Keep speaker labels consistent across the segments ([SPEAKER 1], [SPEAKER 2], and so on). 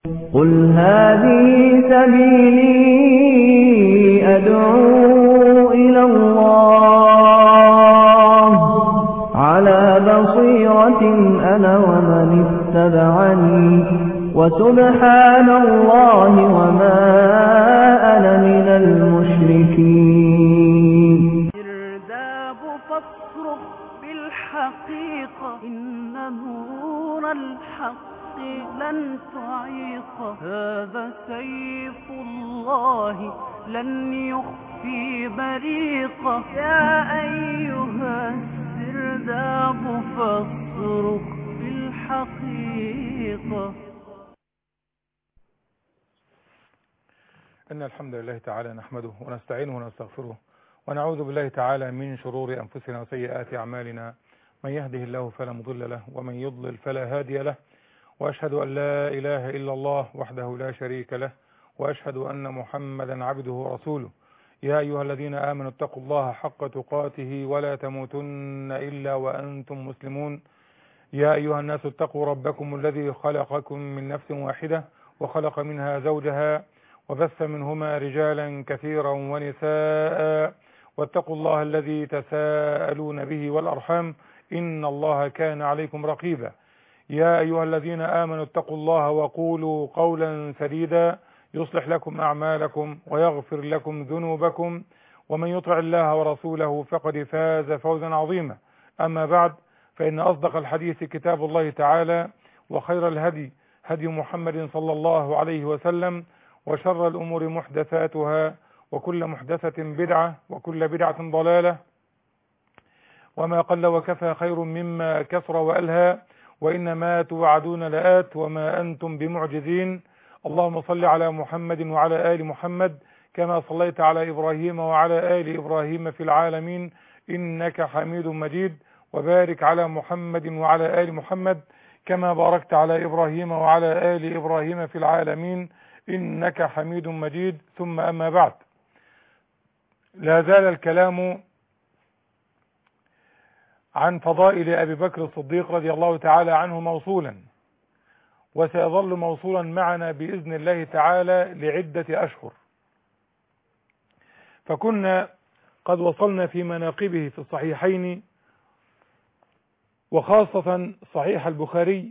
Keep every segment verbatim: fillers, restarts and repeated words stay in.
[SPEAKER 1] قل هذه سبيلي أدعو إلى الله على بصيرة أنا ومن اتبعني وسبحان الله وما أنا من المشركين.
[SPEAKER 2] إرداب فاصرخ بالحقيقة إن نور الحق لن تعيق، هذا سيف الله لن يخفي بريقه. يا أيها السرداب فاصرخ بالحقيقة.
[SPEAKER 3] إن الحمد لله تعالى نحمده ونستعينه ونستغفره ونعوذ بالله تعالى من شرور أنفسنا وسيئات أعمالنا، من يهده الله فلا مضل له ومن يضلل فلا هادي له، وأشهد أن لا إله إلا الله وحده لا شريك له، وأشهد أن محمدا عبده ورسوله. يا أيها الذين آمنوا اتقوا الله حق تقاته ولا تموتن إلا وأنتم مسلمون. يا أيها الناس اتقوا ربكم الذي خلقكم من نفس واحدة وخلق منها زوجها وبث منهما رجالا كثيرا ونساء، واتقوا الله الذي تساءلون به والأرحام إن الله كان عليكم رقيبا. يا أيها الذين آمنوا اتقوا الله وقولوا قولا سديدا يصلح لكم أعمالكم ويغفر لكم ذنوبكم، ومن يطع الله ورسوله فقد فاز فوزا عظيما. أما بعد، فإن أصدق الحديث كتاب الله تعالى، وخير الهدي هدي محمد صلى الله عليه وسلم، وشر الأمور محدثاتها، وكل محدثة بدعة، وكل بدعة ضلالة، وما قل وكفى خير مما كثر وألهى، وإنما توعدون لآت وما أنتم بمعجزين. اللهم صل على محمد وعلى آل محمد كما صليت على إبراهيم وعلى آل إبراهيم في العالمين إنك حميد مجيد، وبارك على محمد وعلى آل محمد كما باركت على إبراهيم وعلى آل إبراهيم في العالمين إنك حميد مجيد. ثم أما بعد، لا زال الكلام عن فضائل أبي بكر الصديق رضي الله تعالى عنه موصولا، وسيظل موصولا معنا بإذن الله تعالى لعدة أشهر. فكنا قد وصلنا في مناقبه في الصحيحين، وخاصة صحيح البخاري،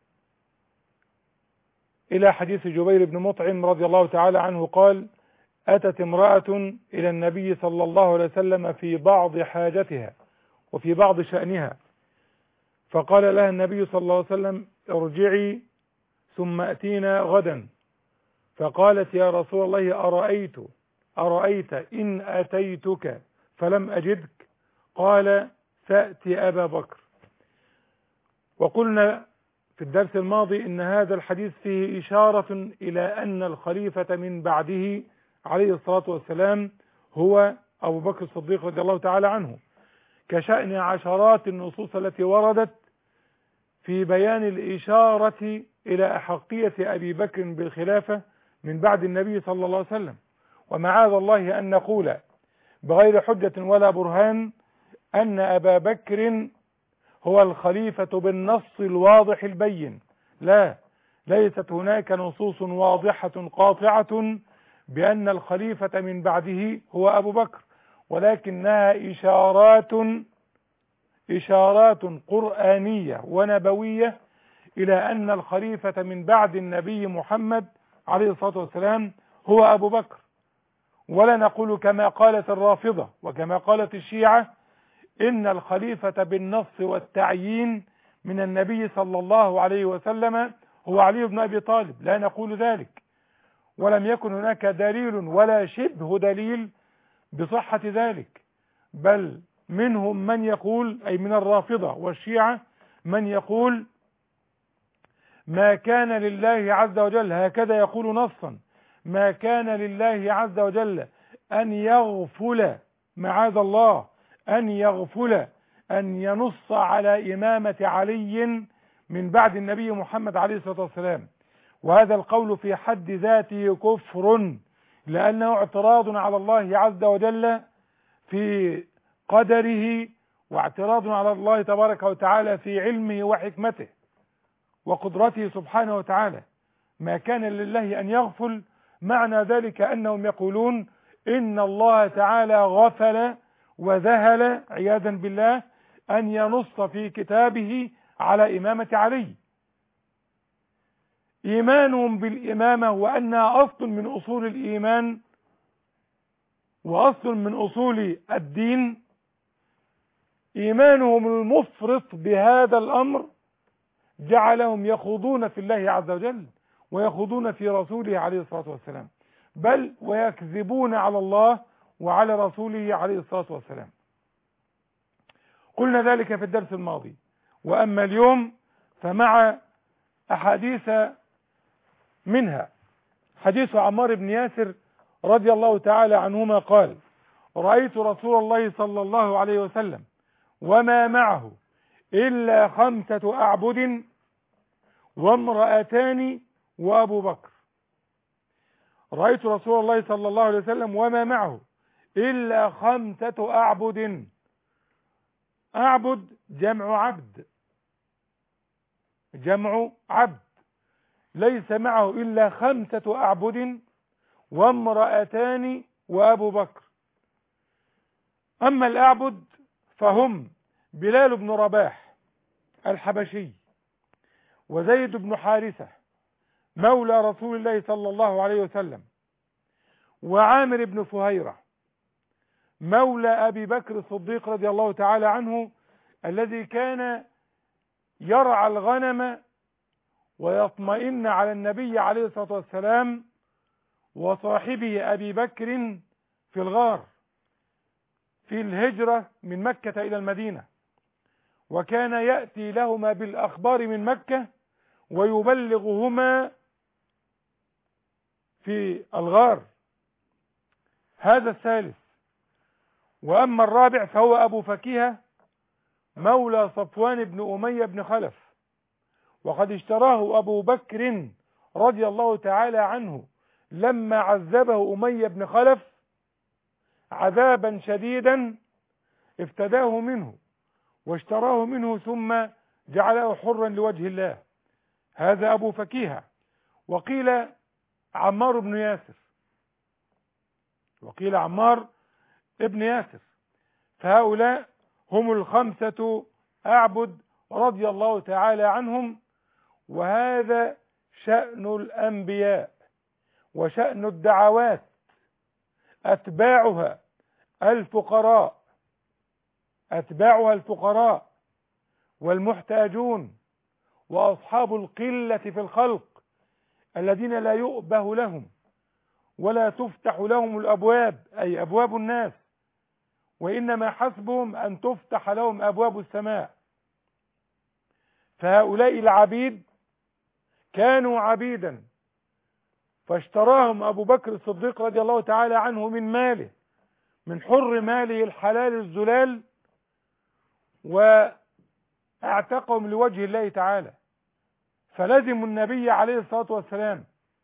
[SPEAKER 3] إلى حديث جبير بن مطعم رضي الله تعالى عنه قال: أتت امرأة إلى النبي صلى الله عليه وسلم في بعض حاجتها وفي بعض شأنها، فقال لها النبي صلى الله عليه وسلم: ارجعي ثم أتينا غدا. فقالت: يا رسول الله، أرأيت أرأيت إن أتيتك فلم أجدك؟ قال: فأتي أبا بكر. وقلنا في الدرس الماضي إن هذا الحديث فيه إشارة إلى أن الخليفة من بعده عليه الصلاة والسلام هو أبو بكر الصديق رضي الله تعالى عنه، كشأن عشرات النصوص التي وردت في بيان الإشارة إلى أحقية أبي بكر بالخلافة من بعد النبي صلى الله عليه وسلم. ومعاذ الله أن نقول بغير حجة ولا برهان أن أبا بكر هو الخليفة بالنص الواضح البين. لا، ليست هناك نصوص واضحة قاطعة بأن الخليفة من بعده هو أبو بكر، ولكنها إشارات إشارات قرآنية ونبوية إلى أن الخليفة من بعد النبي محمد عليه الصلاة والسلام هو أبو بكر. ولا نقول كما قالت الرافضة وكما قالت الشيعة إن الخليفة بالنص والتعيين من النبي صلى الله عليه وسلم هو علي بن أبي طالب. لا نقول ذلك، ولم يكن هناك دليل ولا شبه دليل بصحة ذلك، بل منهم من يقول، أي من الرافضة والشيعة، من يقول ما كان لله عز وجل، هكذا يقول نصا: ما كان لله عز وجل أن يغفل، معاذ الله، أن يغفل أن ينص على إمامة علي من بعد النبي محمد عليه الصلاة والسلام. وهذا القول في حد ذاته كفر، لأنه اعتراض على الله عز وجل في قدره، واعتراض على الله تبارك وتعالى في علمه وحكمته وقدرته سبحانه وتعالى. ما كان لله أن يغفل، معنى ذلك أنهم يقولون إن الله تعالى غفل وذهل عياذا بالله أن ينص في كتابه على إمامة علي. إيمانهم بالإمامة وأنها أصل من أصول الإيمان وأصل من أصول الدين، إيمانهم المفرط بهذا الأمر جعلهم يخوضون في الله عز وجل ويخوضون في رسوله عليه الصلاة والسلام، بل ويكذبون على الله وعلى رسوله عليه الصلاة والسلام. قلنا ذلك في الدرس الماضي. وأما اليوم فمع أحاديث منها حديث عمار بن ياسر رضي الله تعالى عنهما قال: رأيت رسول الله صلى الله عليه وسلم وما معه إلا خمسة أعبد وامرأتان وأبو بكر. رأيت رسول الله صلى الله عليه وسلم وما معه إلا خمسة أعبد. أعبد جمع عبد، جمع عبد، ليس معه إلا خمسة أعبد وامرأتان وأبو بكر. أما الأعبد فهم بلال بن رباح الحبشي، وزيد بن حارثة مولى رسول الله صلى الله عليه وسلم، وعامر بن فهيرة مولى أبي بكر الصديق رضي الله تعالى عنه، الذي كان يرعى الغنم ويطمئن على النبي عليه الصلاة والسلام وصاحبه أبي بكر في الغار في الهجرة من مكة إلى المدينة، وكان يأتي لهما بالأخبار من مكة ويبلغهما في الغار. هذا الثالث. وأما الرابع فهو أبو فكيهة مولى صفوان بن أمية بن خلف، وقد اشتراه أبو بكر رضي الله تعالى عنه لما عذبه أمية بن خلف عذابا شديدا افتداه منه واشتراه منه ثم جعله حرا لوجه الله. هذا أبو فكيهة. وقيل عمار بن ياسر، وقيل عمار ابن ياسر. فهؤلاء هم الخمسة أعبد رضي الله تعالى عنهم. وهذا شأن الأنبياء وشأن الدعوات، أتباعها الفقراء، أتباعها الفقراء والمحتاجون وأصحاب القلة في الخلق الذين لا يؤبه لهم ولا تفتح لهم الأبواب، أي أبواب الناس، وإنما حسبهم أن تفتح لهم أبواب السماء. فهؤلاء العبيد كانوا عبيدا فاشتراهم أبو بكر الصديق رضي الله تعالى عنه من ماله، من حر ماله الحلال الزلال، واعتقهم لوجه الله تعالى، فلزموا النبي عليه الصلاة والسلام،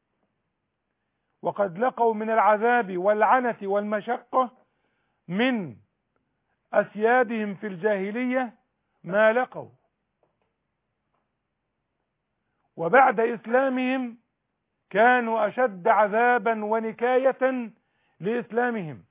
[SPEAKER 3] وقد لقوا من العذاب والعنة والمشقة من أسيادهم في الجاهلية ما لقوا، وبعد إسلامهم كانوا أشد عذابا ونكاية لإسلامهم.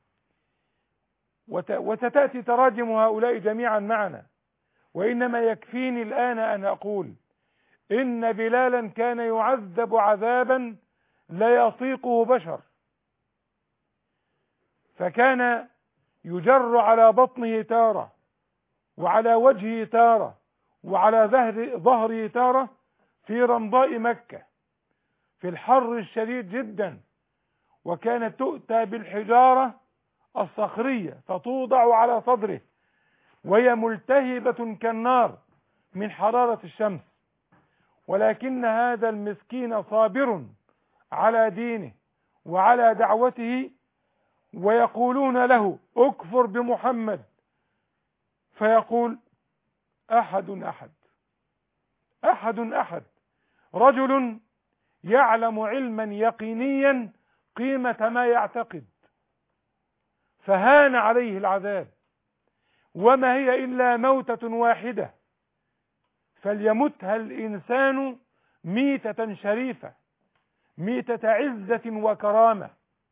[SPEAKER 3] وستأتي تراجم هؤلاء جميعا معنا، وإنما يكفيني الآن أن أقول إن بلالا كان يعذب عذابا لا يطيقه بشر، فكان يجر على بطنه تارة وعلى وجهه تارة وعلى ظهر ظهره تارة في رمضاء مكة في الحر الشديد جدا، وكانت تؤتى بالحجارة الصخرية فتوضع على صدره وهي ملتهبة كالنار من حرارة الشمس، ولكن هذا المسكين صابر على دينه وعلى دعوته، ويقولون له اكفر بمحمد فيقول أحد أحد أحد أحد، رجل يعلم علما يقينيا قيمة ما يعتقد، فهان عليه العذاب، وما هي إلا موتة واحدة فليمتها الإنسان ميتة شريفة ميتة عزة وكرامة،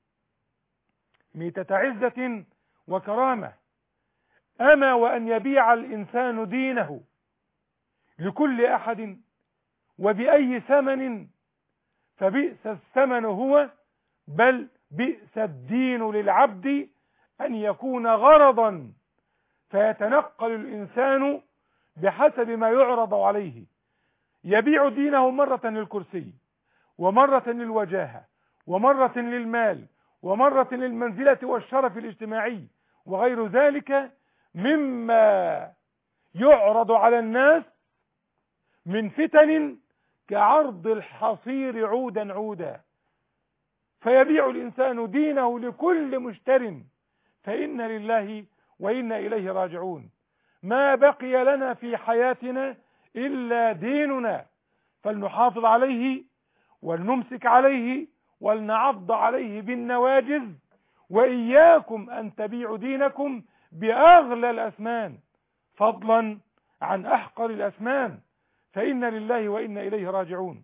[SPEAKER 3] ميتة عزة وكرامة. أما وأن يبيع الإنسان دينه لكل أحد وبأي ثمن، فبئس الثمن هو، بل بئس الدين للعبد أن يكون غرضا فيتنقل الإنسان بحسب ما يعرض عليه، يبيع دينه مرة للكرسي، ومرة للوجاهة، ومرة للمال، ومرة للمنزلة والشرف الاجتماعي وغير ذلك مما يعرض على الناس من فتن كعرض الحصير عودا عودا، فيبيع الإنسان دينه لكل مشتر، فإن لله وإنا إليه راجعون. ما بقي لنا في حياتنا إلا ديننا، فلنحافظ عليه ولنمسك عليه ولنعض عليه بالنواجذ، وإياكم أن تبيعوا دينكم بأغلى الأثمان فضلا عن أحقر الأثمان، فإن لله وإنا إليه راجعون.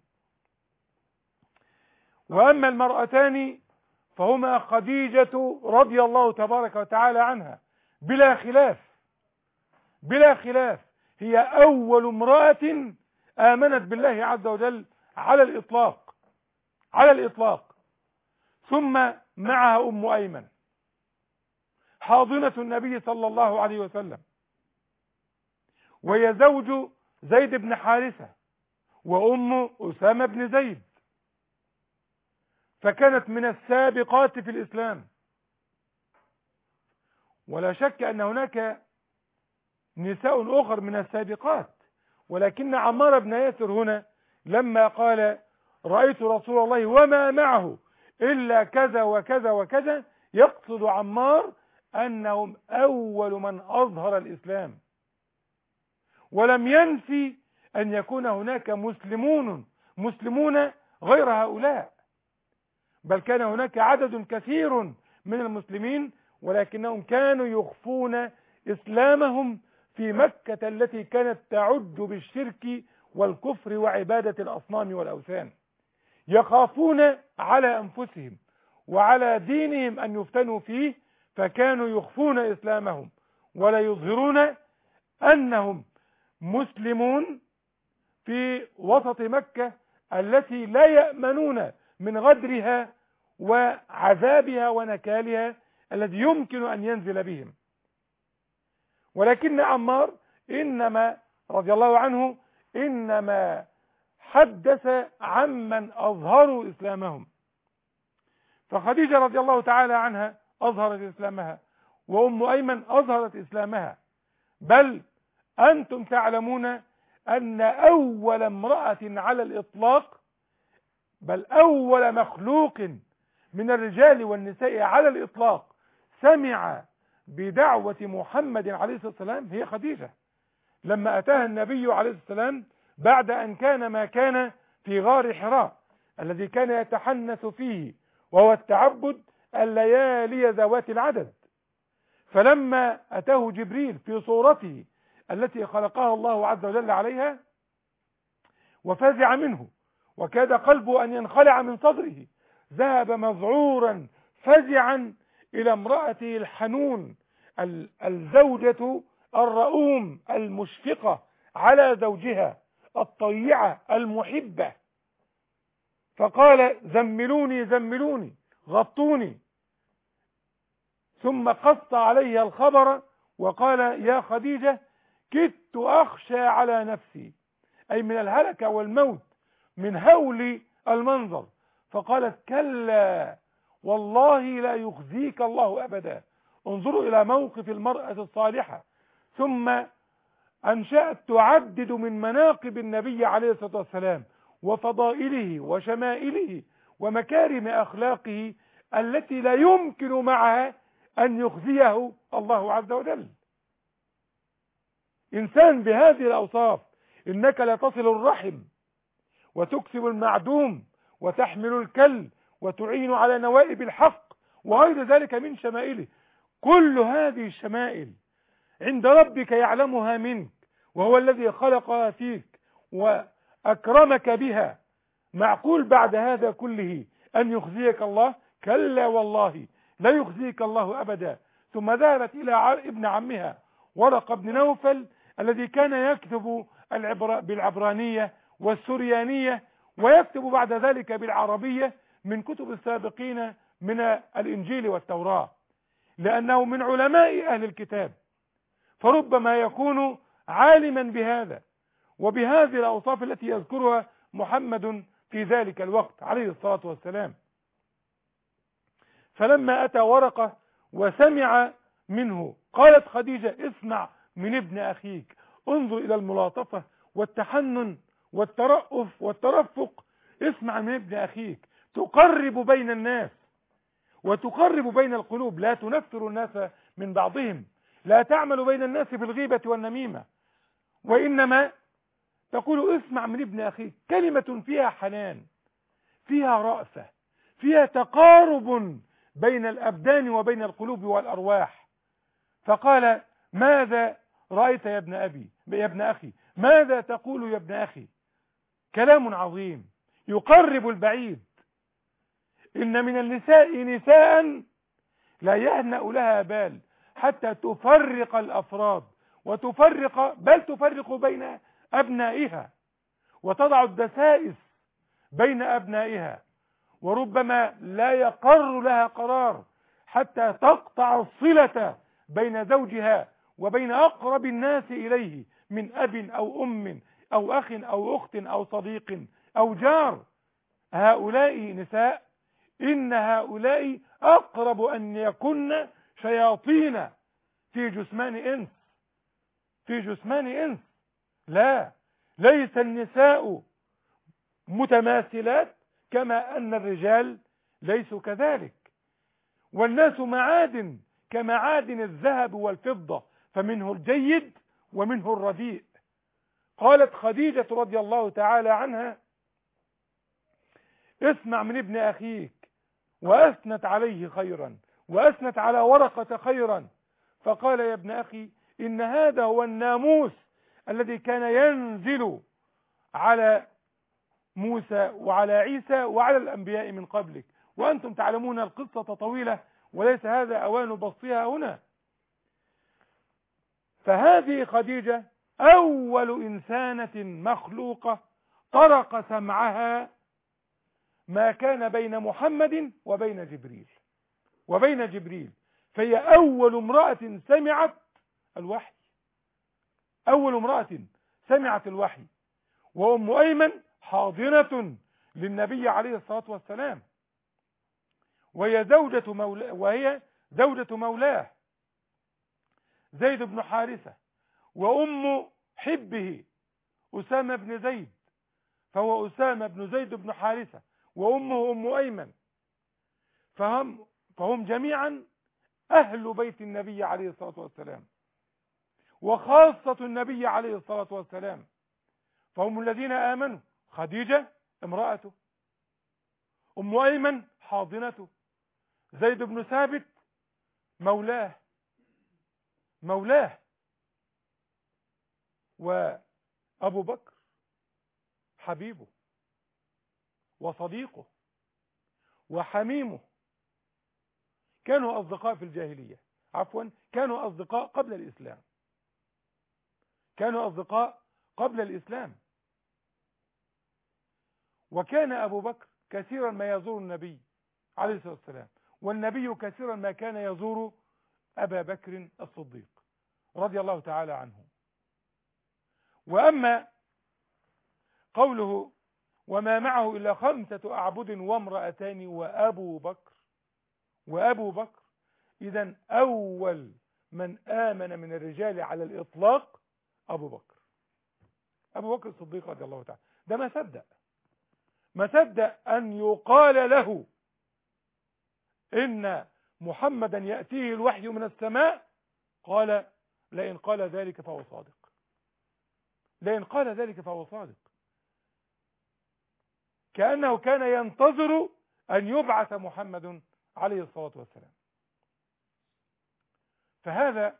[SPEAKER 3] وأما المرأتان فهما خديجة رضي الله تبارك وتعالى عنها بلا خلاف، بلا خلاف هي أول امرأة آمنت بالله عز وجل على الإطلاق، على الإطلاق. ثم معها أم أيمن حاضنة النبي صلى الله عليه وسلم، وهي زوج زيد بن حارثة وأم أسامة بن زيد، فكانت من السابقات في الإسلام. ولا شك أن هناك نساء أخر من السابقات، ولكن عمار بن ياسر هنا لما قال رأيت رسول الله وما معه إلا كذا وكذا وكذا، يقصد عمار أنهم أول من أظهر الإسلام، ولم ينفي أن يكون هناك مسلمون مسلمون غير هؤلاء، بل كان هناك عدد كثير من المسلمين، ولكنهم كانوا يخفون إسلامهم في مكة التي كانت تعد بالشرك والكفر وعبادة الأصنام والأوثان، يخافون على أنفسهم وعلى دينهم أن يفتنوا فيه، فكانوا يخفون إسلامهم ولا يظهرون أنهم مسلمون في وسط مكة التي لا يأمنون من غدرها وعذابها ونكالها الذي يمكن أن ينزل بهم. ولكن عمار إنما رضي الله عنه إنما حدث عمن أظهروا إسلامهم، فخديجة رضي الله تعالى عنها أظهرت إسلامها، وأم أيمن أظهرت إسلامها، بل أنتم تعلمون أن أول امرأة على الإطلاق، بل أول مخلوق من الرجال والنساء على الإطلاق سمع بدعوة محمد عليه الصلاة والسلام هي خديجة، لما أتاها النبي عليه الصلاة والسلام بعد أن كان ما كان في غار حراء الذي كان يتحنث فيه، وهو التعبد الليالي ذوات العدد. فلما أتاه جبريل في صورته التي خلقها الله عز وجل عليها وفزع منه وكاد قلبه أن ينخلع من صدره، ذهب مذعورا فزعا إلى امرأته الحنون الزوجة الرؤوم المشفقة على زوجها الطيعة المحبة، فقال زملوني زملوني غطوني، ثم قص عليها الخبر وقال يا خديجة كدت أخشى على نفسي، أي من الهلكة والموت من هول المنظر، فقالت كلا والله لا يخزيك الله أبدا. انظروا إلى موقف المرأة الصالحة. ثم أنشأت تعدد من مناقب النبي عليه الصلاة والسلام وفضائله وشمائله ومكارم أخلاقه التي لا يمكن معها أن يخزيه الله عز وجل. إنسان بهذه الأوصاف، إنك لا تصل الرحم وتكسب المعدوم وتحمل الكل وتعين على نوائب الحق وغير ذلك من شمائله، كل هذه الشمائل عند ربك يعلمها منك، وهو الذي خلقها فيك وأكرمك بها معقول بعد هذا كله أن يخزيك الله؟ كلا والله لا يخزيك الله أبدا. ثم ذهبت إلى ابن عمها ورقة بن نوفل الذي كان يكتب العبر بالعبرانية والسريانية ويكتب بعد ذلك بالعربية من كتب السابقين من الإنجيل والتوراة، لأنه من علماء أهل الكتاب، فربما يكون عالما بهذا وبهذه الأوصاف التي يذكرها محمد في ذلك الوقت عليه الصلاة والسلام. فلما أتى ورقة وسمع منه قالت خديجة: اسمع من ابن أخيك، انظر إلى الملاطفة والتحنن والترأف والترفق، اسمع من ابن أخيك، تقرب بين الناس وتقرب بين القلوب، لا تنفر الناس من بعضهم، لا تعمل بين الناس بالغيبة والنميمة، وإنما تقول اسمع من ابن أخيك، كلمة فيها حنان، فيها رأفة، فيها تقارب بين الأبدان وبين القلوب والأرواح. فقال: ماذا رأيت يا ابن أبي يا ابن أخي؟ ماذا تقول يا ابن أخي؟ كلام عظيم يقرب البعيد. إن من النساء نساء لا يهنأ لها بال حتى تفرق الأفراد وتفرق بل تفرق بين أبنائها وتضع الدسائس بين أبنائها، وربما لا يقر لها قرار حتى تقطع الصلة بين زوجها وبين أقرب الناس إليه من أب أو أم أو أخ أو أخت أو صديق أو جار. هؤلاء نساء، إن هؤلاء أقرب أن يكن شياطين في جثمان إنس في جثمان إنس لا، ليس النساء متماثلات كما أن الرجال ليسوا كذلك، والناس معادن كمعادن الذهب والفضة، فمنه الجيد ومنه الرديء. قالت خديجة رضي الله تعالى عنها: اسمع من ابن أخيك، وأثنت عليه خيرا وأثنت على ورقة خيرا. فقال: يا ابن أخي، إن هذا هو الناموس الذي كان ينزل على موسى وعلى عيسى وعلى الأنبياء من قبلك، وأنتم تعلمون القصة طويلة وليس هذا أوان بسطها هنا. فهذه خديجة أول إنسانة مخلوقة طرق سمعها ما كان بين محمد وبين جبريل وبين جبريل فهي أول امرأة سمعت الوحي أول امرأة سمعت الوحي وأم أيمن حاضنة للنبي عليه الصلاة والسلام، وهي زوجة مولاه وهي زوجة مولاه زيد بن حارثة، وأم حبه أسامة بن زيد، فهو أسامة بن زيد بن حارثة، وأمه أم أيمن، فهم, فهم جميعا أهل بيت النبي عليه الصلاة والسلام وخاصة النبي عليه الصلاة والسلام، فهم الذين آمنوا. خديجة امرأته، أم أيمن حاضنته، زيد بن ثابت مولاه مولاه وأبو بكر حبيبه وصديقه وحميمه. كانوا أصدقاء في الجاهلية، عفوا كانوا أصدقاء قبل الإسلام كانوا أصدقاء قبل الإسلام وكان أبو بكر كثيرا ما يزور النبي عليه الصلاة والسلام، والنبي كثيرا ما كان يزور أبا بكر الصديق رضي الله تعالى عنه. وأما قوله وما معه إلا خمسة أعبد وامرأتان وأبو بكر وأبو بكر إذن أول من آمن من الرجال على الإطلاق أبو بكر أبو بكر الصديق رضي الله تعالى. ده ما صدق ما صدق أن يقال له إن محمدا يأتيه الوحي من السماء، قال لئن قال ذلك فهو صادق لئن قال ذلك فهو صادق كأنه كان ينتظر أن يبعث محمد عليه الصلاة والسلام. فهذا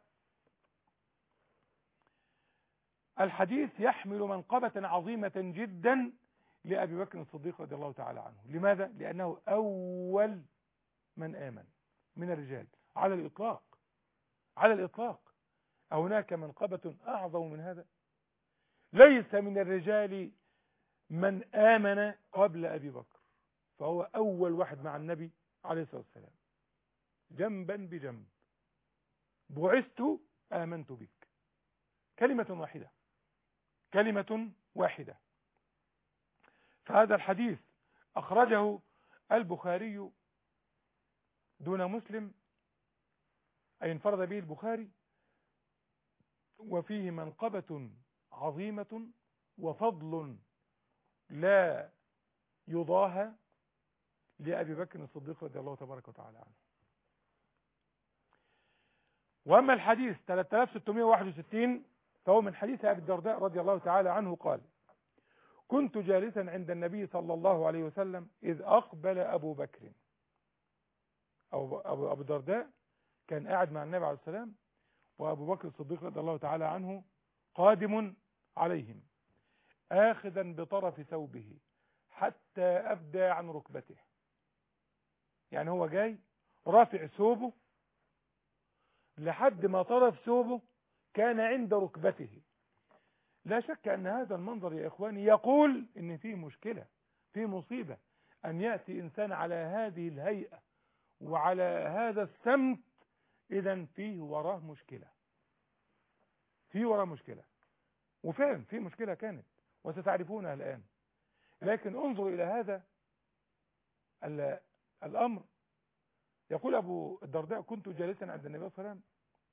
[SPEAKER 3] الحديث يحمل منقبة عظيمة جدا لأبي بكر الصديق رضي الله تعالى عنه. لماذا؟ لأنه أول من آمن من الرجال على الإطلاق، على الإطلاق. هناك منقبة أعظم من هذا؟ ليس من الرجال من آمن قبل أبي بكر، فهو أول واحد مع النبي عليه الصلاة والسلام جنبا بجنب. بعثت آمنت بك، كلمة واحدة، كلمة واحدة. فهذا الحديث أخرجه البخاري دون مسلم، أي انفرد به البخاري، وفيه منقبة عظيمة وفضل لا يضاهى لأبي بكر الصديق رضي الله تبارك وتعالى عنه. وأما الحديث ثلاثة آلاف وستمائة وواحد وستين فهو من حديث أبي الدرداء رضي الله تعالى عنه قال: كنت جالسا عند النبي صلى الله عليه وسلم إذ أقبل أبو بكر. أو أبو, أبو الدرداء كان قاعد مع النبي عليه السلام، وأبو بكر الصديق رضي الله تعالى عنه قادم عليهم آخذا بطرف ثوبه حتى أبدى عن ركبته. يعني هو جاي رافع ثوبه لحد ما طرف ثوبه كان عند ركبته. لا شك أن هذا المنظر يا إخواني يقول إن فيه مشكلة، فيه مصيبة، أن يأتي إنسان على هذه الهيئة وعلى هذا السمت، إذن فيه وراه مشكلة، فيه وراه مشكلة. وفعلا فيه مشكلة كانت وستعرفونها الآن. لكن انظروا إلى هذا الأمر. يقول أبو الدرداء: كنت جالسا عند النبي صلى الله عليه وسلم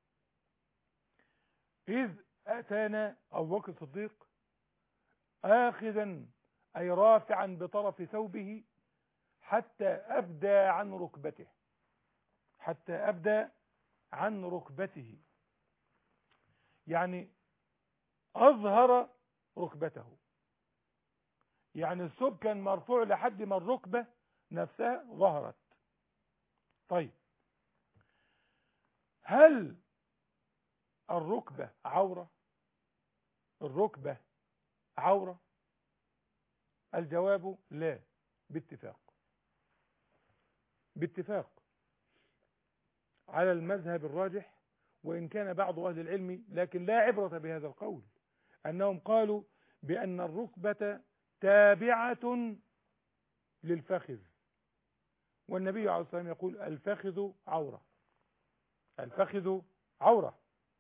[SPEAKER 3] إذ أتانا أبو بكر الصديق آخذا أي رافعا بطرف ثوبه حتى أبدى عن ركبته، حتى أبدى عن ركبته، يعني أظهر ركبته. يعني الثوب كان مرفوع لحد ما الركبة نفسها ظهرت. طيب، هل الركبة عورة؟ الركبة عورة؟ الجواب لا، باتفاق، باتفاق على المذهب الراجح، وإن كان بعض أهل العلم، لكن لا عبرة بهذا القول، أنهم قالوا بأن الركبة تابعة للفخذ، والنبي عليه الصلاة والسلام يقول: الفخذ عورة، الفخذ عورة.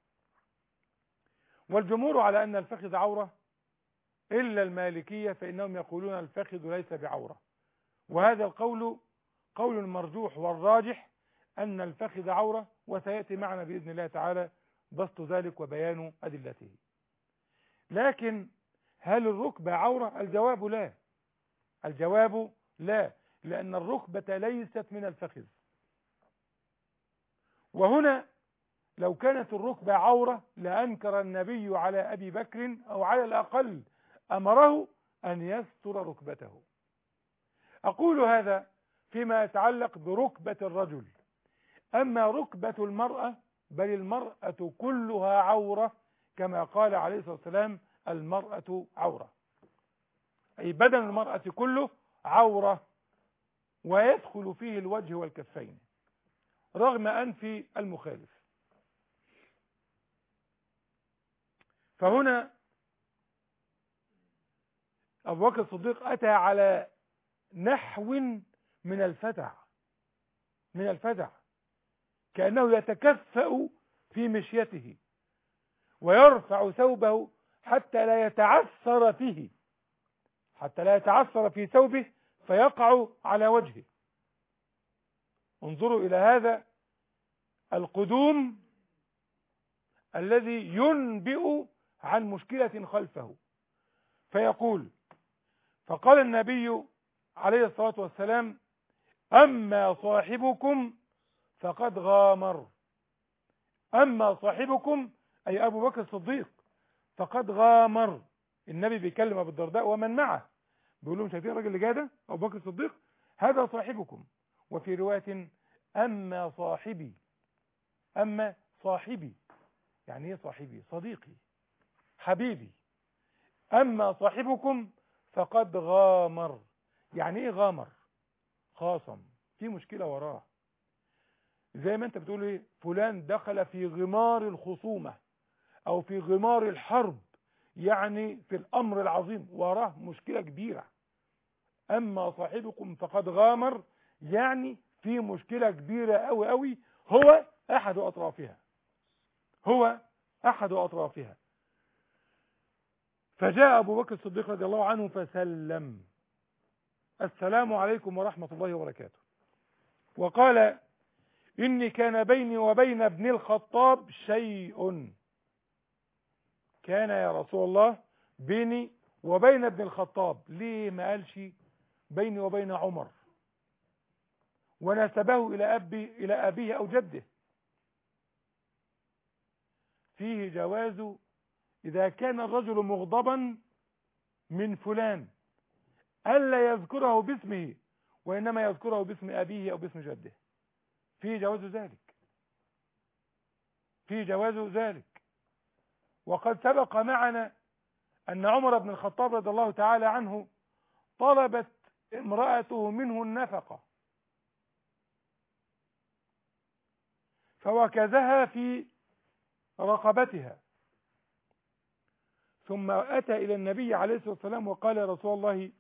[SPEAKER 3] والجمهور على أن الفخذ عورة إلا المالكية، فإنهم يقولون الفخذ ليس بعورة. وهذا القول قول مرجوح، والراجح أن الفخذ عورة، وسيأتي معنا بإذن الله تعالى بسط ذلك وبيان أدلته. لكن هل الركبة عورة؟ الجواب لا، الجواب لا، لأن الركبة ليست من الفخذ. وهنا لو كانت الركبة عورة لأنكر النبي على أبي بكر، أو على الأقل أمره أن يستر ركبته. أقول هذا فيما يتعلق بركبة الرجل. أما ركبة المرأة بل المرأة كلها عورة، كما قال عليه الصلاة والسلام: المرأة عورة، أي بدن المرأة كله عورة، ويدخل فيه الوجه والكفين رغم أنف المخالف. فهنا أبو بكر الصديق أتى على نحو من الفزع، من الفزع، كأنه يتكفأ في مشيته ويرفع ثوبه حتى لا يتعثر فيه، حتى لا يتعثر في ثوبه فيقع على وجهه. انظروا إلى هذا القدوم الذي ينبئ عن مشكلة خلفه. فيقول: فقال النبي عليه الصلاة والسلام: أما صاحبكم فقد غامر. أما صاحبكم أي أبو بكر الصديق فقد غامر. النبي بيكلم أبو الدرداء ومن معه، بيقول لهم: شايفين الراجل اللي جاي ده أبو بكر الصديق؟ هذا صاحبكم. وفي رواية: أما صاحبي. أما صاحبي يعني ايه صاحبي؟ صديقي، حبيبي. أما صاحبكم فقد غامر. يعني ايه غامر؟ خاصم، في مشكلة وراه. زي ما انت بتقول ايه، فلان دخل في غمار الخصومة او في غمار الحرب، يعني في الامر العظيم وراه مشكلة كبيرة. اما صاحبكم فقد غامر، يعني في مشكلة كبيرة قوي قوي، هو احد اطرافها، هو احد اطرافها. فجاء ابو بكر الصديق رضي الله عنه فسلم: السلام عليكم ورحمة الله وبركاته. وقال: إني كان بيني وبين ابن الخطاب شيء. كان يا رسول الله بيني وبين ابن الخطاب. ليه ما قالش بيني وبين عمر ونسبه إلى أبي إلى أبيه أو جده؟ فيه جواز إذا كان الرجل مغضبا من فلان ألا يذكره باسمه، وإنما يذكره باسم أبيه أو باسم جده. فيه جواز ذلك، فيه جواز ذلك. وقد سبق معنا أن عمر بن الخطاب رضي الله تعالى عنه طلبت امرأته منه النفقة، فوكزها في رقبتها، ثم أتى إلى النبي عليه الصلاة والسلام وقال: يا رسول الله،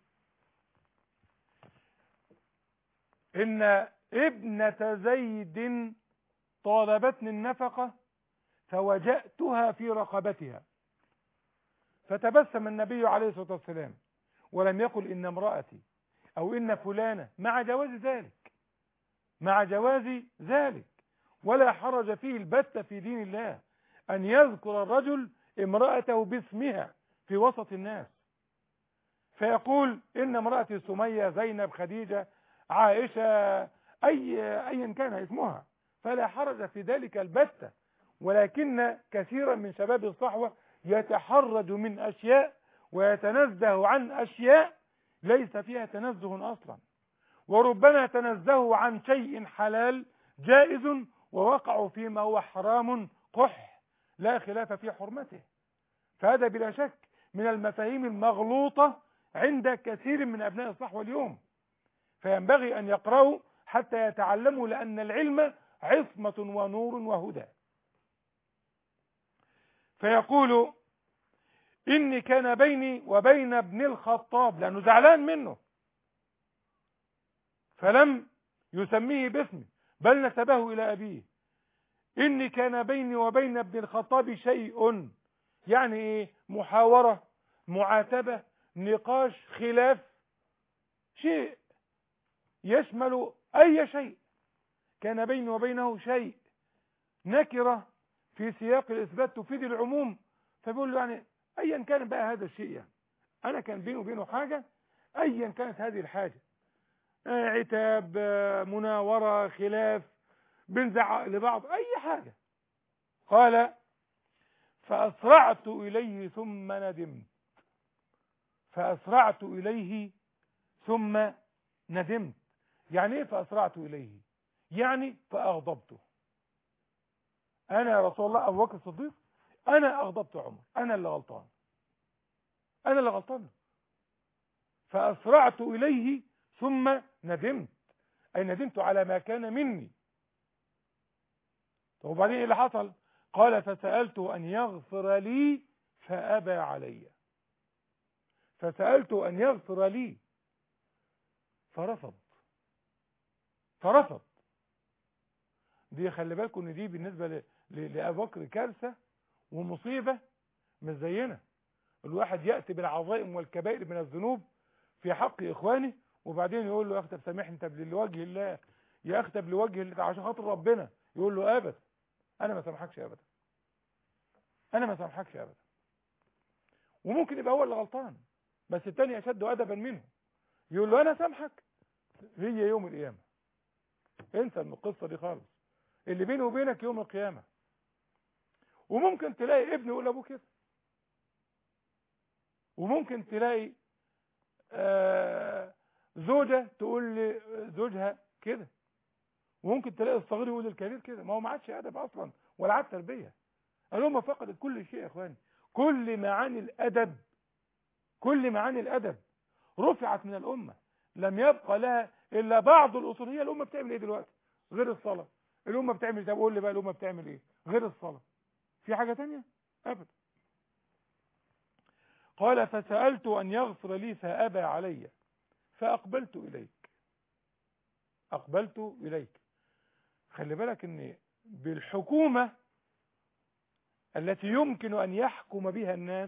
[SPEAKER 3] إن ابنة زيد طالبتني النفقة فوجأتها في رقبتها. فتبسم النبي عليه الصلاة والسلام ولم يقل إن امرأتي أو إن فلانة، مع جواز ذلك، مع جواز ذلك، ولا حرج فيه البتة في دين الله أن يذكر الرجل امرأته باسمها في وسط الناس، فيقول إن امرأتي سمية، زينب، خديجة، عائشة، أي أيا كان اسمها، فلا حرج في ذلك البتة. ولكن كثيرا من شباب الصحوة يتحرج من أشياء ويتنزه عن أشياء ليس فيها تنزه أصلا، وربما تنزهوا عن شيء حلال جائز ووقعوا فيما هو حرام قح لا خلاف في حرمته. فهذا بلا شك من المفاهيم المغلوطة عند كثير من أبناء الصحوة اليوم، فينبغي أن يقرأوا حتى يتعلموا، لأن العلم عصمة ونور وهدى. فيقول: إني كان بيني وبين ابن الخطاب، لأنه زعلان منه، فلم يسميه باسمه بل نسبه إلى أبيه. إني كان بيني وبين ابن الخطاب شيء، يعني إيه؟ محاورة، معاتبة، نقاش، خلاف، شيء يشمل أي شيء. كان بيني وبينه شيء، نكرة في سياق الإثبات تفيد العموم، فبيقول له يعني أيا كان بقى هذا الشيء، يعني أنا كان بيني وبينه حاجة، أيا كانت هذه الحاجة، عتاب، مناورة، خلاف، بنزعق لبعض، أي حاجة. قال: فأسرعت إليه ثم ندمت. فأسرعت إليه ثم ندمت. يعني إيه فأسرعت إليه؟ يعني فأغضبته. أنا يا رسول الله أبو بكر الصديق، أنا أغضبت عمر، أنا اللي غلطان، أنا اللي غلطان. فأسرعت إليه ثم ندمت، أي ندمت على ما كان مني. طب وبعدين إيه اللي حصل؟ قال: فسألته أن يغفر لي فأبى علي. فسألته أن يغفر لي فرفض، فرفض. دي خلي بالكم ان دي بالنسبة لأبو بكر كارثة ومصيبة مش زينا. الواحد يأتي بالعظائم والكبائر من الذنوب في حق إخوانه، وبعدين يقول له: يا أخي طب سامحني، طب لوجه الله، يا أخي طب لوجه الله عشان خاطر ربنا، يقول له: أبدا، أنا ما سامحكش أبدا، أنا ما سامحكش أبدا. وممكن يبقى هو اللي غلطان، بس التاني أشد أدبا منه، يقول له: أنا سامحك، هي يوم القيامة، انسى القصة دي خالص، اللي بيني وبينك يوم القيامة. وممكن تلاقي ابن يقول لابوه كده، وممكن تلاقي آه زوجة تقول لزوجها كده، وممكن تلاقي الصغير يقول للكبير كده. ما هو ما عادش ادب اصلا ولا عاد تربيه، الامه فقدت كل شيء يا اخواني، كل معاني الادب، كل معاني الادب. رفعت من الأمة، لم يبقى لها إلا بعض الأصول. هي الأمة بتعمل إيه دلوقتي غير الصلاة؟ الأمة بتعمل، طب قول لي بقى الأمة بتعمل إيه غير الصلاة؟ في حاجة تانية؟ أبدا. قال فسألت أن يغفر لي فأبى علي فأقبلت إليك. أقبلت إليك. خلي بالك إن بالحكومة التي يمكن أن يحكم بها الناس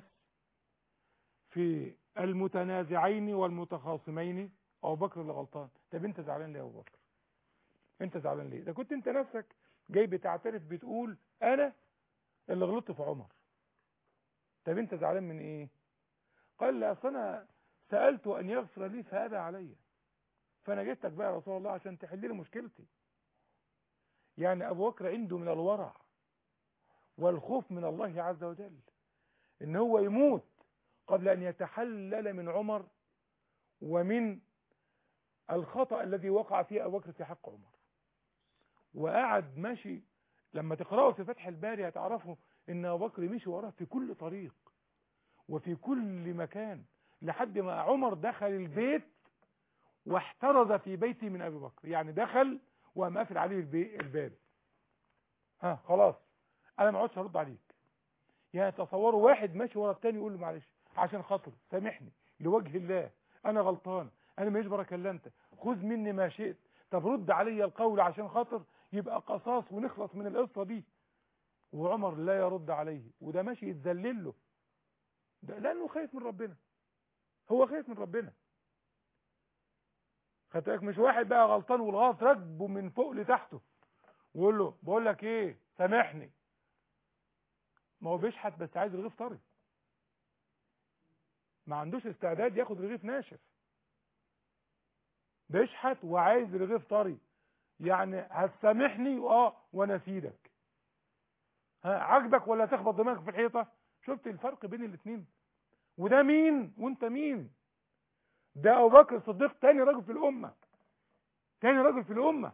[SPEAKER 3] في المتنازعين والمتخاصمين، أبو بكر اللي غلطان. طب أنت زعلان ليه يا أبو بكر؟ أنت زعلان ليه؟ ده كنت أنت نفسك جاي بتعترف بتقول أنا اللي غلطت في عمر. طب أنت زعلان من إيه؟ قال لي أصل أنا سألت أن يغفر لي فأبى علي، فأنا جيتك بقى يا رسول الله عشان تحل لي مشكلتي. يعني أبو بكر عنده من الورع والخوف من الله عز وجل إن هو يموت قبل أن يتحلل من عمر ومن الخطأ الذي وقع فيه أبو بكر في حق عمر. وقعد ماشي، لما تقرأوا في فتح الباري هتعرفوا إن أبو بكر مشي وراه في كل طريق وفي كل مكان لحد ما عمر دخل البيت واحترز في بيتي من أبي بكر. يعني دخل وقام قافل عليه الباب. ها خلاص أنا ما عدتش هرد عليك. يعني تصوروا واحد ماشي ورا التاني يقول له معلش عشان خاطر سامحني لوجه الله أنا غلطان، أنا ما يجبرك إلا أنت، خذ مني ما شئت، طب رد علي القول عشان خاطر يبقى قصاص ونخلص من القصة دي. وعمر لا يرد عليه، وده ماشي يتذلل له ده لأنه خايف من ربنا. هو خايف من ربنا. خدت بالك؟ مش واحد بقى غلطان والغلط راكبه من فوق لتحته ويقول له بقول لك ايه سامحني. ما هو بيشحت بس عايز رغيف طري، ما عندوش استعداد ياخد رغيف ناشف. بيشحت وعايز رغيف طري. يعني هتسامحني اه وانا اسيدك. ها عاجبك ولا تخبط دماغك في الحيطه؟ شفت الفرق بين الاثنين؟ وده مين وانت مين؟ ده ابو بكر الصديق تاني راجل في الامه، تاني راجل في الامه.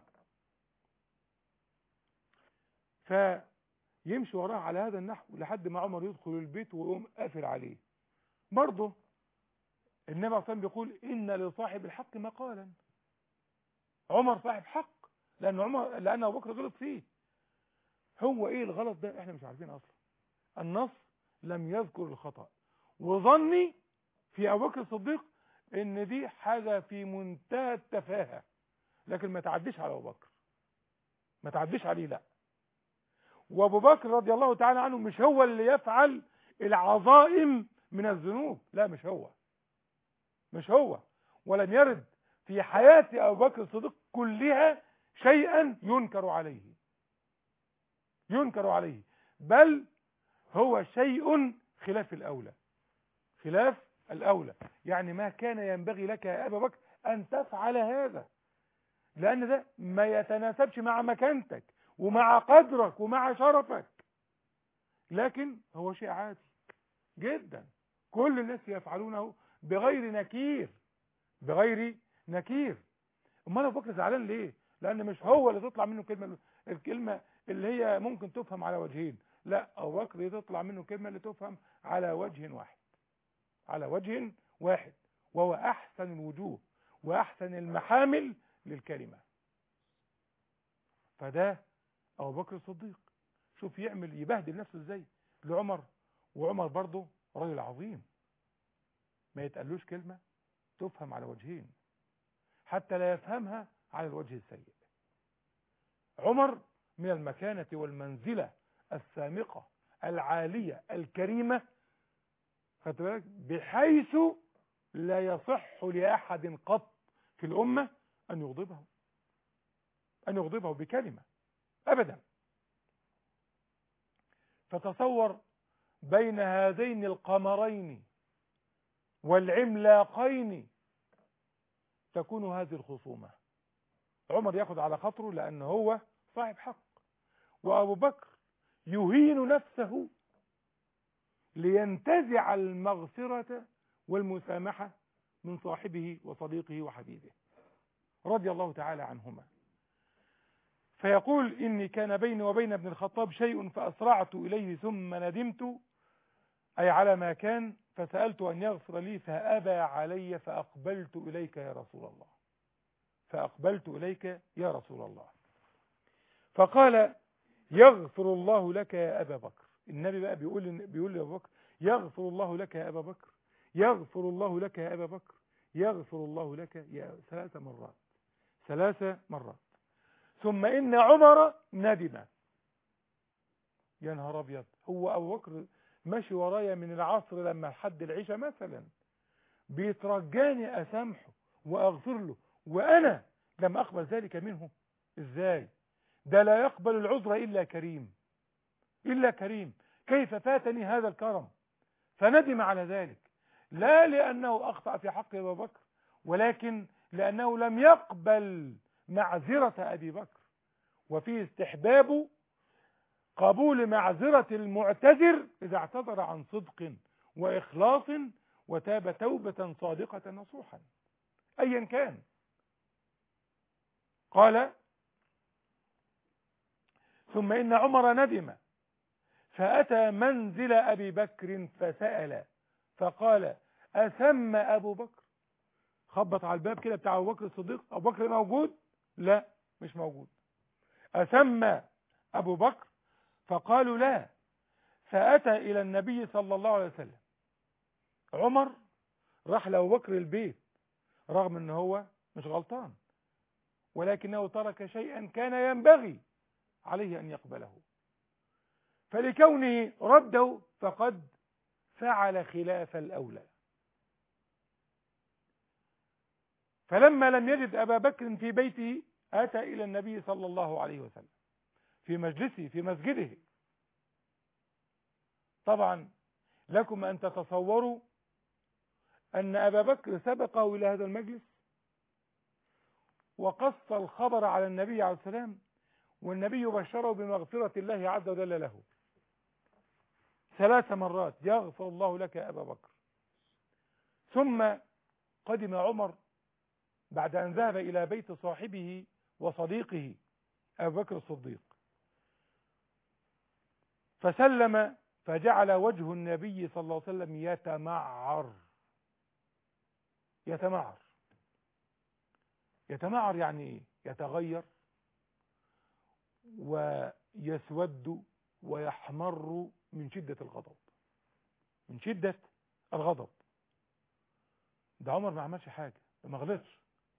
[SPEAKER 3] فيمشي وراه على هذا النحو لحد ما عمر يدخل البيت ويقوم قافل عليه. برضه النبي صلى الله عليه وسلم بيقول ان لصاحب الحق مقالا. عمر صاحب حق لان عمر لان ابو بكر غلط فيه. هو ايه الغلط ده؟ احنا مش عارفين اصلا. النص لم يذكر الخطأ، وظني في ابو بكر الصديق ان دي حاجه في منتهى التفاهه، لكن ما تعديش على ابو بكر، ما تعديش عليه لا. وابو بكر رضي الله تعالى عنه مش هو اللي يفعل العظائم من الذنوب، لا مش هو، مش هو. ولم يرد في حياة ابو بكر الصديق كلها شيئا ينكر عليه، ينكر عليه، بل هو شيء خلاف الاولى، خلاف الاولى. يعني ما كان ينبغي لك يا ابا بكر ان تفعل هذا، لان ده ما يتناسبش مع مكانتك ومع قدرك ومع شرفك. لكن هو شيء عادي جدا، كل الناس يفعلونه بغير نكير، بغير نكير. امال ابو بكر زعلان ليه؟ لان مش هو اللي تطلع منه كلمه، الكلمه اللي هي ممكن تفهم على وجهين، لا ابو بكر تطلع منه كلمه اللي تفهم على وجه واحد، على وجه واحد، وهو احسن الوجوه واحسن المحامل للكلمه. فده ابو بكر الصديق. شوف يعمل يبهدل نفسه ازاي لعمر، وعمر برضه راجل عظيم ما يتقالوش كلمه تفهم على وجهين حتى لا يفهمها على الوجه السيء. عمر من المكانه والمنزله السامقه العاليه الكريمه، خدت بالك، بحيث لا يصح لاحد قط في الامه ان يغضبه، ان يغضبه بكلمه ابدا. فتصور بين هذين القمرين والعملاقين تكون هذه الخصومة. عمر ياخذ على خاطره لأنه هو صاحب حق، وأبو بكر يهين نفسه لينتزع المغفرة والمسامحة من صاحبه وصديقه وحبيبه رضي الله تعالى عنهما. فيقول إني كان بيني وبين ابن الخطاب شيء فأسرعت إليه ثم ندمت، أي على ما كان، فسألت أن يغفر لي فأبى علي فأقبلت إليك يا رسول الله فأقبلت إليك يا رسول الله. فقال يغفر الله لك يا أبا بكر. النبي بقى بيقول بيقول لأبو بكر يغفر الله لك يا أبا بكر، يغفر الله لك يا أبا بكر، يغفر الله لك يا ثلاث مرات ثلاث مرات. ثم إن عمر ندم. يا نهار أبيض، هو أبو بكر ماشي ورايا من العصر لما لحد العشاء مثلا، بيترجاني أسامحه وأغفر له، وأنا لم أقبل ذلك منه؟ إزاي؟ ده لا يقبل العذر إلا كريم، إلا كريم. كيف فاتني هذا الكرم؟ فندم على ذلك، لا لأنه أخطأ في حق أبي بكر، ولكن لأنه لم يقبل معذرة أبي بكر. وفي استحباب قبول معذرة المعتذر إذا اعتذر عن صدق وإخلاص وتاب توبة صادقة نصوحا أيا كان. قال ثم إن عمر ندم فأتى منزل أبي بكر فسأل فقال أسمى أبو بكر؟ خبط على الباب كده بتاع أبو بكر الصديق، أبو بكر موجود؟ لا مش موجود. أسمى أبو بكر؟ فقالوا لا. فأتى إلى النبي صلى الله عليه وسلم. عمر راح لأبو بكر البيت رغم أنه هو مش غلطان، ولكنه ترك شيئا كان ينبغي عليه أن يقبله، فلكونه رده فقد فعل خلاف الأولى. فلما لم يجد أبا بكر في بيته أتى إلى النبي صلى الله عليه وسلم في مجلسه في مسجده. طبعا لكم أن تتصوروا أن أبا بكر سبقه إلى هذا المجلس وقص الخبر على النبي عليه السلام، والنبي بشره بمغفرة الله عز وجل له ثلاث مرات، يغفر الله لك يا أبا بكر. ثم قدم عمر بعد أن ذهب إلى بيت صاحبه وصديقه أبو بكر الصديق، فسلم فجعل وجه النبي صلى الله عليه وسلم يتمعر. يتمعر يتمعر يعني ايه؟ يتغير ويسود ويحمر من شدة الغضب، من شدة الغضب. ده عمر ما عملش حاجة، ما غلطش.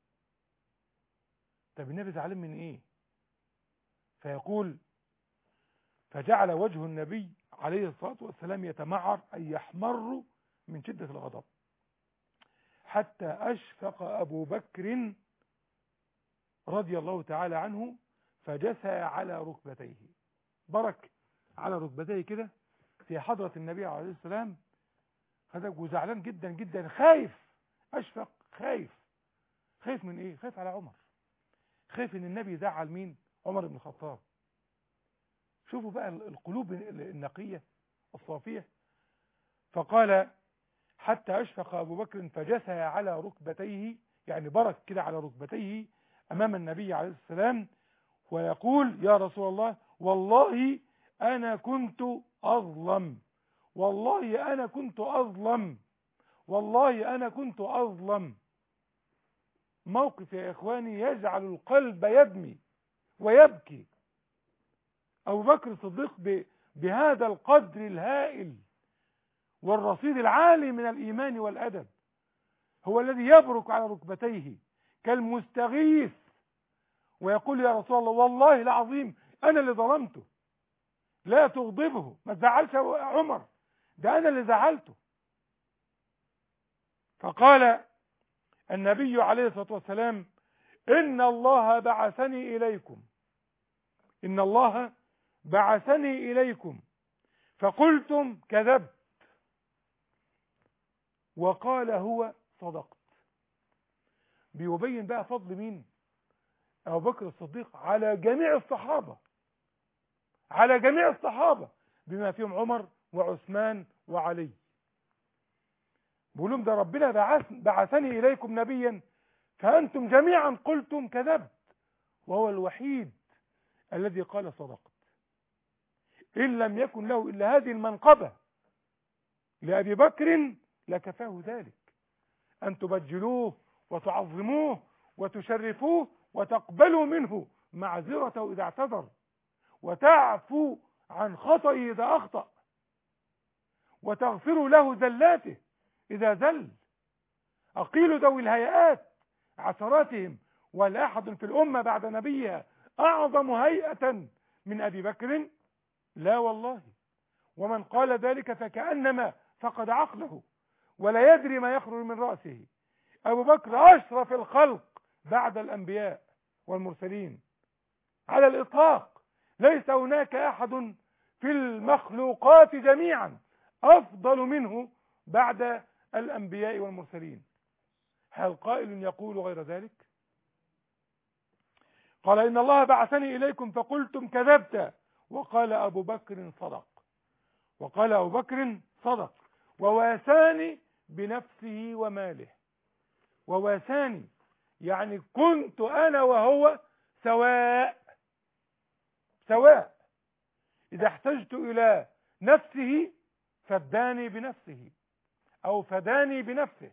[SPEAKER 3] طب النبي زعلان من ايه؟ فيقول فجعل وجه النبي عليه الصلاة والسلام يتمعر أي يحمر من شدة الغضب، حتى أشفق أبو بكر رضي الله تعالى عنه فجثى على ركبتيه، برك على ركبتيه كده في حضرة النبي عليه السلام، وزعلان جدا جدا، خايف، أشفق، خايف. خايف من ايه؟ خايف على عمر، خايف ان النبي زعل مين؟ عمر بن الخطاب. شوفوا بقى القلوب النقية الصافية. فقال حتى أشفق أبو بكر فجثى على ركبتيه، يعني برك كده على ركبتيه أمام النبي عليه السلام، ويقول يا رسول الله والله أنا كنت أظلم، والله أنا كنت أظلم، والله أنا كنت أظلم. موقف يا إخواني يجعل القلب يدمي ويبكي. أبو بكر الصديق بهذا القدر الهائل والرصيد العالي من الإيمان والأدب هو الذي يبرك على ركبتيه كالمستغيث ويقول يا رسول الله والله العظيم أنا اللي ظلمته، لا تغضبه، ما تزعلش عمر، ده أنا اللي زعلته. فقال النبي عليه الصلاة والسلام إن الله بعثني إليكم، إن الله بعثني إليكم فقلتم كذبت، وقال هو صدقت. بيبين بقى فضل مين؟ أبو بكر الصديق على جميع الصحابة، على جميع الصحابة بما فيهم عمر وعثمان وعلي. بيقولون ده ربنا بعث بعثني إليكم نبيا فأنتم جميعا قلتم كذبت، وهو الوحيد الذي قال صدقت. إن لم يكن له إلا هذه المنقبة لأبي بكر لكفاه ذلك أن تبجلوه وتعظموه وتشرفوه وتقبلوا منه معذرته إذا اعتذر، وتعفو عن خطئه إذا أخطأ، وتغفروا له زلاته إذا زل. أقيلوا ذوي الهيئات عثراتهم، ولا أحد في الأمة بعد نبيها أعظم هيئة من أبي بكر؟ لا والله. ومن قال ذلك فكأنما فقد عقله ولا يدري ما يخرج من رأسه. أبو بكر أشرف الخلق بعد الأنبياء والمرسلين على الإطلاق، ليس هناك أحد في المخلوقات جميعا أفضل منه بعد الأنبياء والمرسلين. هل قائل يقول غير ذلك؟ قال إن الله بعثني إليكم فقلتم كذبت، وقال أبو بكر صدق، وقال أبو بكر صدق وواساني بنفسه وماله. وواساني يعني كنت أنا وهو سواء سواء، إذا احتجت إلى نفسه فداني بنفسه أو فداني بنفسه،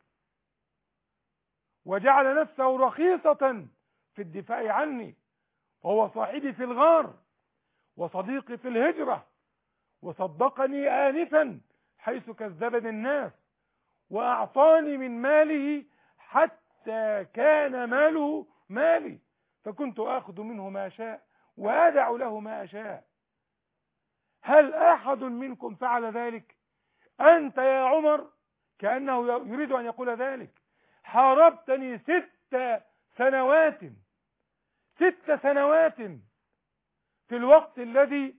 [SPEAKER 3] وجعل نفسه رخيصة في الدفاع عني، وهو صاحبي في الغار وصديقي في الهجرة، وصدقني آنفا حيث كذبني الناس، وأعطاني من ماله حتى كان ماله مالي، فكنت آخذ منه ما شاء وأدع له ما أشاء. هل أحد منكم فعل ذلك؟ أنت يا عمر كأنه يريد أن يقول ذلك، حاربتني ست سنوات ست سنوات في الوقت الذي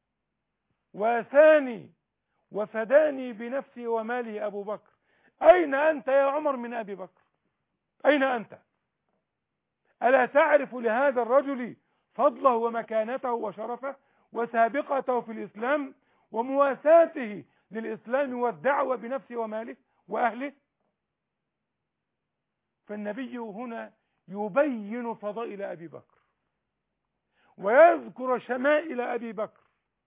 [SPEAKER 3] واساني وفداني بنفسي ومالي أبو بكر. أين أنت يا عمر من أبي بكر؟ أين أنت؟ ألا تعرف لهذا الرجل فضله ومكانته وشرفه وسابقته في الإسلام ومواساته للإسلام والدعوة بنفسه وماله وأهله؟ فالنبي هنا يبين فضائل أبي بكر ويذكر شمائل أبي بكر،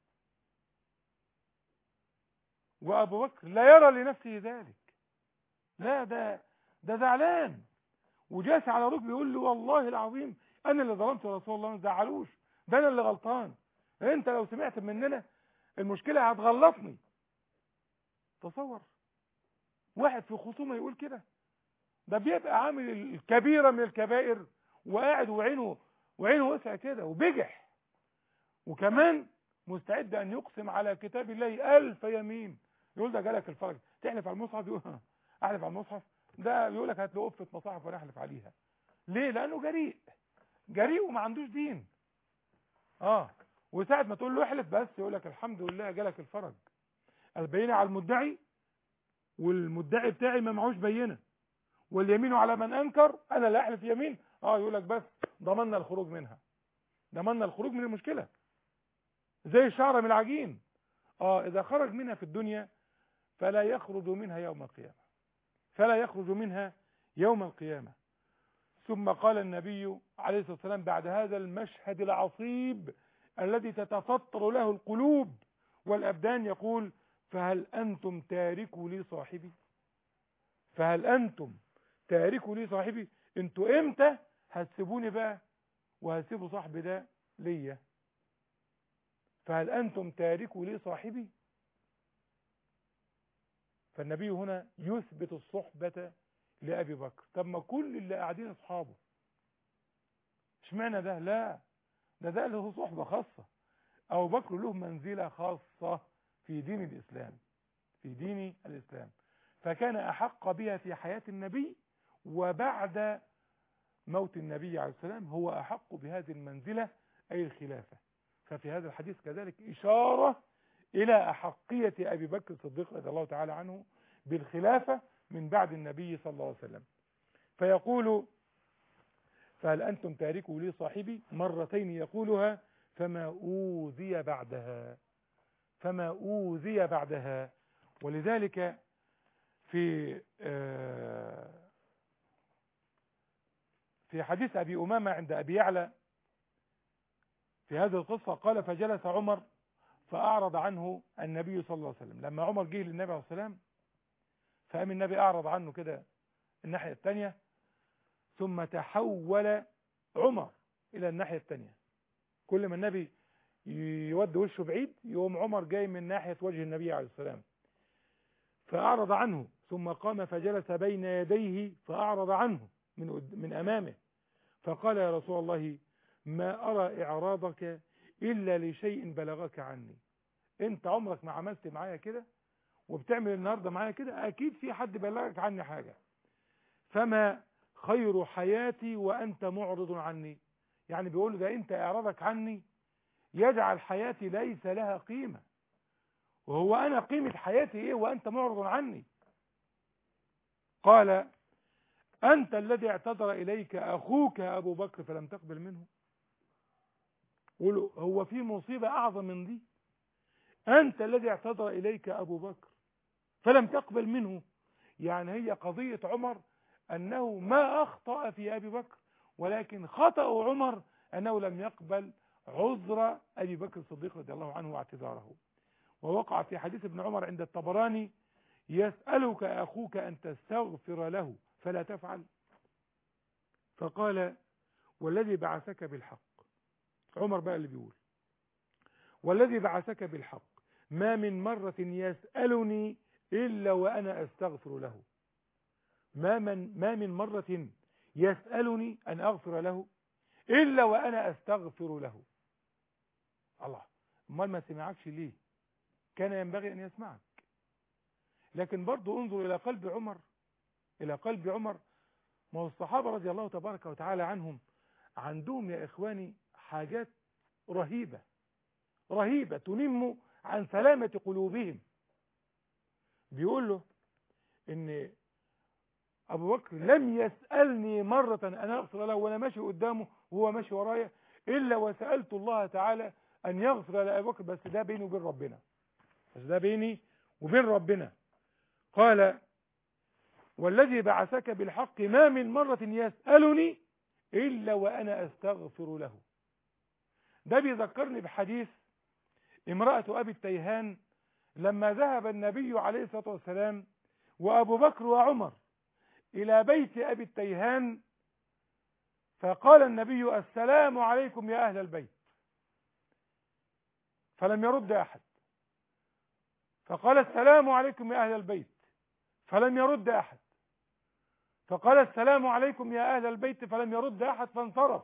[SPEAKER 3] وأبو بكر لا يرى لنفسه ذلك، لا ده ده زعلان وجاس على ركبه يقول له والله العظيم أنا اللي ظلمت يا رسول الله، ما تزعلوش، ده أنا اللي غلطان، أنت لو سمعت مننا المشكلة هتغلطني. تصور واحد في خصومه يقول كده، ده بيبقى عامل الكبيرة من الكبائر وقاعد وعينه وعينه وسع كده وبجح، وكمان مستعد أن يقسم على كتاب الله ألف يمين، يقول ده جالك الفرج، تحلف على المصحف، يقول أحلف على المصحف، ده بيقول لك هات له قفة مصاحف وأنا أحلف عليها. ليه؟ لأنه جريء جريء وما عندوش دين. اه وساعة ما تقول له احلف بس يقول لك الحمد لله جالك الفرج، البينة على المدعي والمدعي بتاعي ما معهوش بينة، واليمين على من أنكر، أنا لا أحلف يمين، اه يقول لك بس ضمننا الخروج منها، ضمننا الخروج من المشكلة، زي الشعر من العجين، اه إذا خرج منها في الدنيا فلا يخرج منها يوم القيامة، فلا يخرج منها يوم القيامة. ثم قال النبي عليه الصلاة والسلام بعد هذا المشهد العصيب الذي تتفطر له القلوب والأبدان، يقول فهل أنتم تاركوا لي صاحبي؟ فهل أنتم تاركوا لي صاحبي؟ انتوا امتى هتسيبوني بقى وهتسيبوا صاحبي ده ليا؟ فهل أنتم تاركوا لي صاحبي؟ فالنبي هنا يثبت الصحبة لأبي بكر. طب ما كل اللي قاعدين أصحابه، اشمعنى ده؟ لا ده ده له صحبة خاصة، أبو بكر له منزلة خاصة في دين الإسلام، في دين الإسلام، فكان أحق بها في حياة النبي، وبعد موت النبي عليه السلام هو أحق بهذه المنزلة أي الخلافة. ففي هذا الحديث كذلك إشارة إلى أحقية أبي بكر الصديق رضي الله تعالى عنه بالخلافة من بعد النبي صلى الله عليه وسلم. فيقول فهل أنتم تاركوا لي صاحبي مرتين يقولها فما أوذي بعدها، فما أوذي بعدها. ولذلك في في حديث أبي أمامة عند أبي يعلى في هذه القصة قال فجلس عمر فأعرض عنه النبي صلى الله عليه وسلم. لما عمر جه للنبي عليه الصلاة والسلام فقام النبي أعرض عنه كده الناحية الثانية، ثم تحول عمر إلى الناحية الثانية. كل ما النبي يود وشه بعيد يقوم عمر جاي من ناحية وجه النبي عليه السلام، فأعرض عنه، ثم قام فجلس بين يديه فأعرض عنه من من أمامه، فقال يا رسول الله ما أرى إعراضك إلا لشيء بلغك عني. أنت عمرك ما عملت معايا كده وبتعمل النهاردة معايا كده، أكيد في حد بلغك عني حاجة. فما خير حياتي وأنت معرض عني. يعني بيقول ده أنت إعراضك عني يجعل حياتي ليس لها قيمة، وهو أنا قيمة حياتي إيه وأنت معرض عني؟ قال أنت الذي اعتذر إليك أخوك أبو بكر فلم تقبل منه. قولوا هو في مصيبة أعظم من دي؟ أنت الذي اعتذر إليك أبو بكر فلم تقبل منه. يعني هي قضية عمر أنه ما أخطأ في أبي بكر، ولكن خطأ عمر أنه لم يقبل عذر أبي بكر الصديق رضي الله عنه واعتذاره. ووقع في حديث ابن عمر عند الطبراني يسألك أخوك أن تستغفر له فلا تفعل، فقال والذي بعثك بالحق، عمر بقى اللي بيقول والذي بعثك بالحق ما من مرة يسألني إلا وأنا أستغفر له. ما من, ما من مرة يسألني أن أغفر له إلا وأنا أستغفر له. الله، امال ما سمعكش ليه؟ كان ينبغي أن يسمعك. لكن برضو انظر إلى قلب عمر، إلى قلب عمر. ما هو الصحابة رضي الله تبارك وتعالى عنهم عندهم يا إخواني حاجات رهيبة رهيبة تنم عن سلامة قلوبهم. بيقول له إن أبو بكر لم يسألني مرة أن أغفر له وأنا ماشي قدامه وهو ماشي ورايا إلا وسألت الله تعالى أن يغفر لأبي بكر، بس ده بيني وبين ربنا، بس ده بيني وبين ربنا. قال والذي بعثك بالحق ما من مرة يسألني إلا وأنا أستغفر له. ده بيذكرني بحديث امرأة أبي التيهان لما ذهب النبي عليه الصلاة والسلام وأبو بكر وعمر إلى بيت أبي التيهان، فقال النبي السلام عليكم يا أهل البيت، فلم يرد أحد. فقال السلام عليكم يا أهل البيت، فلم يرد أحد. فقال السلام عليكم يا أهل البيت، فلم يرد أحد، فانصرف.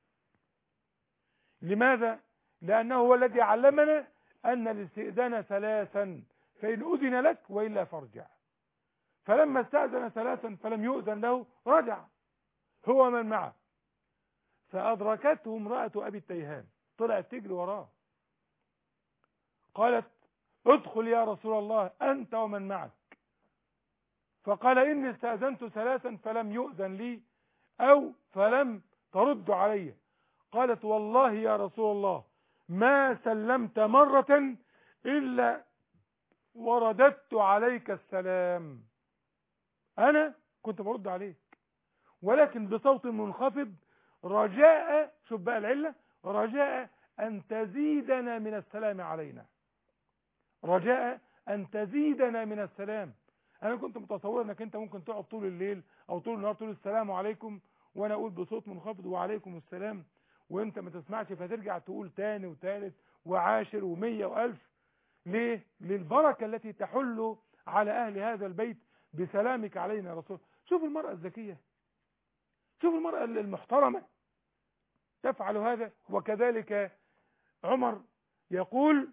[SPEAKER 3] لماذا؟ لأنه هو الذي علمنا أن الاستئذان ثلاثا، فإن أذن لك وإلا فارجع. فلما استأذن ثلاثا فلم يؤذن له رجع هو من معه. فأدركته امرأة أبي التيهان، طلعت تجري وراه، قالت ادخل يا رسول الله أنت ومن معك. فقال إني استأذنت ثلاثا فلم يؤذن لي أو فلم ترد علي. قالت والله يا رسول الله ما سلمت مرة إلا ورددت عليك السلام. أنا كنت برد عليك ولكن بصوت منخفض رجاء، شوف بقى العلة، رجاء أن تزيدنا من السلام علينا، رجاء أن تزيدنا من السلام. أنا كنت متصور أنك أنت ممكن تقعد طول الليل أو طول النهار تقول السلام عليكم وأنا أقول بصوت منخفض وعليكم السلام وأنت ما تسمعش، فترجع تقول تاني وتالت وعاشر ومية وألف. ليه؟ للبركة التي تحل على أهل هذا البيت بسلامك علينا يا رسول. شوف المرأة الذكية، شوف المرأة المحترمة تفعل هذا. وكذلك عمر يقول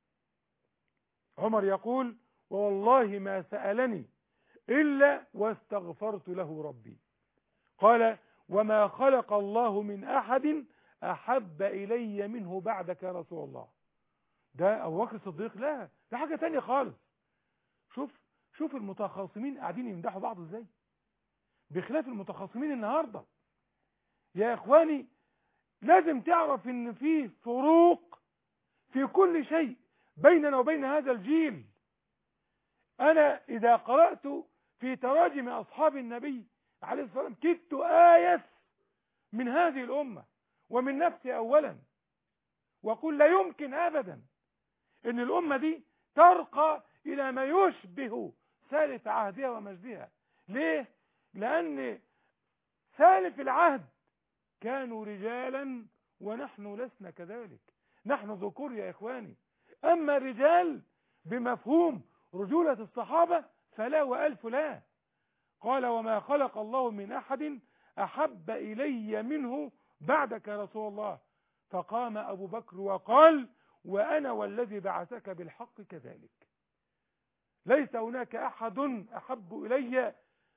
[SPEAKER 3] عمر يقول والله ما سألني إلا واستغفرت له ربي. قال وما خلق الله من أحد أحب إلي منه بعدك يا رسول الله. ده أبو بكر الصديق، لا ده حاجة تانية خالص. شوف شوف المتخاصمين قاعدين يمدحوا بعض ازاي، بخلاف المتخاصمين النهاردة. يا إخواني لازم تعرف ان في فروق في كل شيء بيننا وبين هذا الجيل. أنا إذا قرأت في تراجم أصحاب النبي عليه الصلاة والسلام كدت آيس من هذه الأمة ومن نفسي أولا، وأقول لا يمكن أبدا أن الأمة دي ترقى إلى ما يشبه سالف عهدها ومجدها. ليه؟ لأن سالف العهد كانوا رجالا ونحن لسنا كذلك، نحن ذكور يا إخواني. أما الرجال بمفهوم رجولة الصحابة فلا وألف لا. قال وما خلق الله من أحد أحب إلي منه بعدك يا رسول الله. فقام أبو بكر وقال وأنا والذي بعثك بالحق كذلك، ليس هناك أحد أحب إلي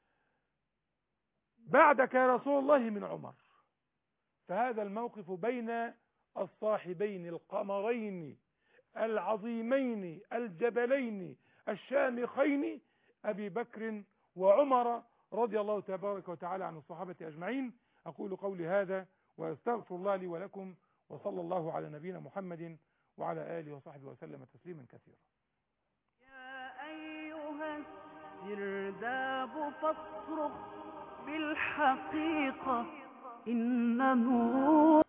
[SPEAKER 3] بعدك يا رسول الله من عمر. فهذا الموقف بين الصاحبين القمرين العظيمين الجبلين الشامخين أبي بكر وعمر رضي الله تبارك وتعالى عن الصحابة أجمعين. أقول قولي هذا وأستغفر الله لي ولكم، وصلى الله على نبينا محمد وعلى آله وصحبه وسلم تسليما كثيرا.
[SPEAKER 2] يا أيها السرداب فاصرخ بالحقيقة إن نور